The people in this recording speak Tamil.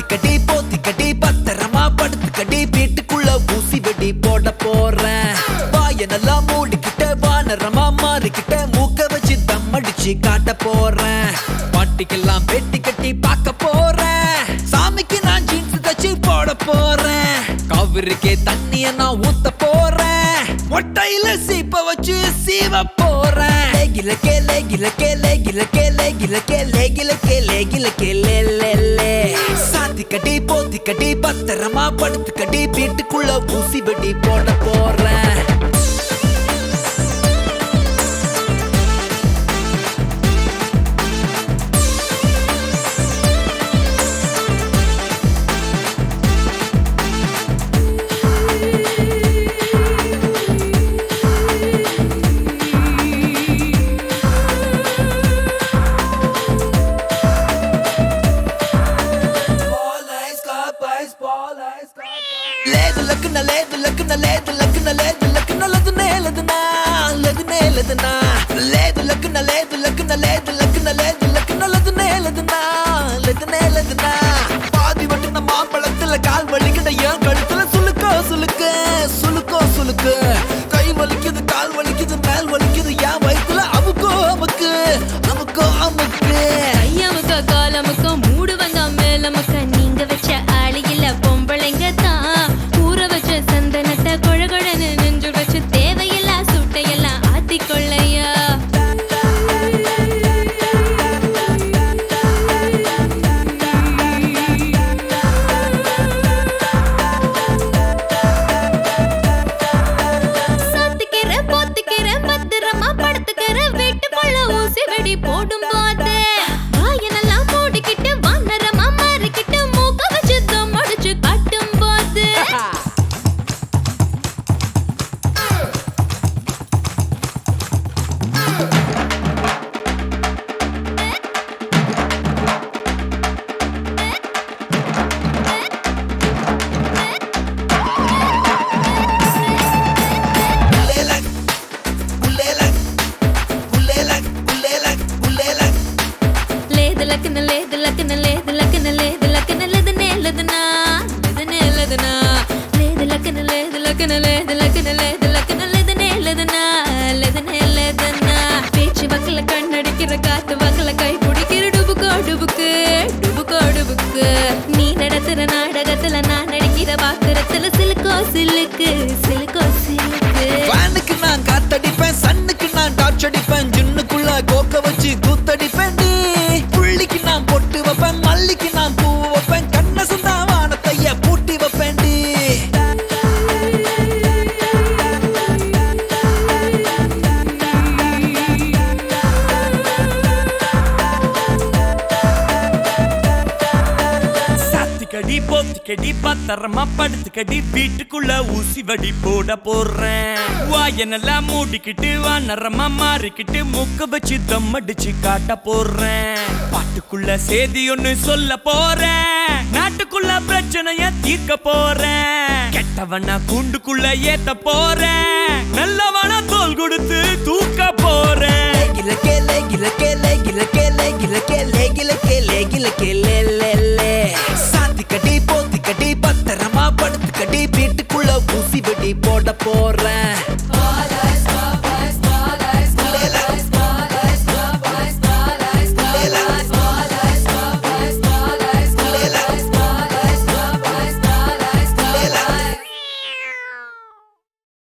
சாத்திக்கடி போத்திக்கடி பத்திரமா படுத்துக்கடி வீட்டுக்குள்ள ஊசி வெடி போட போறேன். வாய நல்லா மூடிக்கிட்ட வானரமா மாறிக்கிட்ட மூக்க வச்சு தம் அடிச்சு காட்ட போறேன். பாட்டிக்கெல்லாம் வெட்டி கட்டி பார்க்க போறேன். சாமிக்கு நான் ஜீன்ஸ் தச்சு போட போறேன். காவிரிக்கே தண்ணிய நான் ஊத்த போறேன். மொட்டையில சீப்ப வச்சு சீவ போறேன். லேகிலக்கே லேகிலக்கே லேகிலக்கே லேகிலக்கே லேகிலக்கே லேகிலக்கே லே சாத்திக்கடி போத்திக்கடி பத்திரமா படுத்துக்கடி வீட்டுக்குள்ள ஊசி வெடி போட போறேன். లేదు లక్కున లేదు లక్కున లేదు లక్కున లేదు లక్కున లదునే లదునా లదునే లదునా లేదు లక్కున లేదు లక్కున లేదు లక్కున లేదు లక్కున లదునే లదునా లదునే లదునా பாதி வட்டுன மாம்பழத்துல கால் வலிக்குட ஏன் கழுத்துல சுளுக்கோ சுளுக்கு சுளுக்கோ சுளுக்கு கை வலிக்குது கால் வலிக்குது மேல் வலிக்குது ஏன் வயித்துல அமுக்கோ அமுக்கு அமுக்கோ அமுக்கு ஐயாமுக்கா காலமுக்கா மூடு வந்தா மேலமுக்கா நீங்க வச்ச ஆளியில பொம்பளைங்க தான் ஊற வச்ச சந்தனத்தை கொழகொழன்னு நெஞ்சு வச்சு தேவையில்லா சூட்டையெல்லாம் ஆத்திக்கொள்ளையா. சாத்திக்கிற போத்திக்கிற பத்திரமா படுத்துக்கிற வீட்டுக்குள்ள ஊசி வெடி போடும் போது வாயனெல்லாம் மூடிக்கிட்டு வானரமா மாறிக்கிட்டு மூக்க வச்சு தம் அடிச்சு காட்டும் போது లేదు లక్కన లేదు లక్కన లేదు లక్కన లేదు లక్కన లేదనే లేదనా లేదనే లేదనా లేదు లక్కన లేదు లక్కన లేదు లక్కన లేదు లక్కన లేదనే లేదనా లేదనే లేదనా பேச்சு வக்கல கண்ணடிக்கிற காத்து வக்கல கை பிடிக்கிற டுபுக்கோ டுபுக்கு டுபுக்கோ டுபுக்கு நீ நடத்துற நாடகத்துல நான் நடிக்கிற பாத்திரத்துல சிலுக்கோ சிலுக்கு சிலுக்கோ சிலுக்கு வானுக்கு நான் காத்தடிப்பேன் சன்னுக்கு நான் டார்ச் அடிப்பேன் ஜின்னுக்குள்ள கோக்க வச்சு கூத்தடிப்பேன். புள்ளிக்கு நான் பொட்டு வைப்பேன் மல்லிக்கு நான் பூ வைப்பேன் கண்ண சுந்தா வானத்தைய பூட்டி வைப்பேன். சாத்திக்கடி போத்திக்கடி பத்திரமா படுத்துக்கடி வீட்டுக்குள்ள ஊசி வடி போட போறேன். வாயனெல்லாம் மூடிக்கிட்டு வானரமா மாறிக்கிட்டு மூக்க வச்சு தம் அடிச்சு காட்ட போறேன். பாட்டுக்குள்ள சேதி ஒண்ணு சொல்ல போறேன். நாட்டுக்குள்ள பிரச்சனைய தீர்க்க போறேன். கெட்டவனா கூண்டுக்குள்ள ஏத்த போறேன். நல்லவனா தோல் கொடுத்து தூக்க போறேன். லேகிலக்கே லேகிலக்கே லேகிலக்கே லேகிலக்கே லேகிலக்கே லேகிலக்கே லே சாத்திக்கடி போத்திக்கடி பத்திரமா படுத்துக்கடி வீட்டுக்குள்ள ஊசி வெடி போட போறேன்.